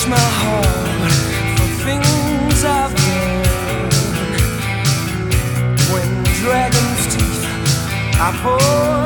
search my heart for things I've done. When dragon's teeth I pour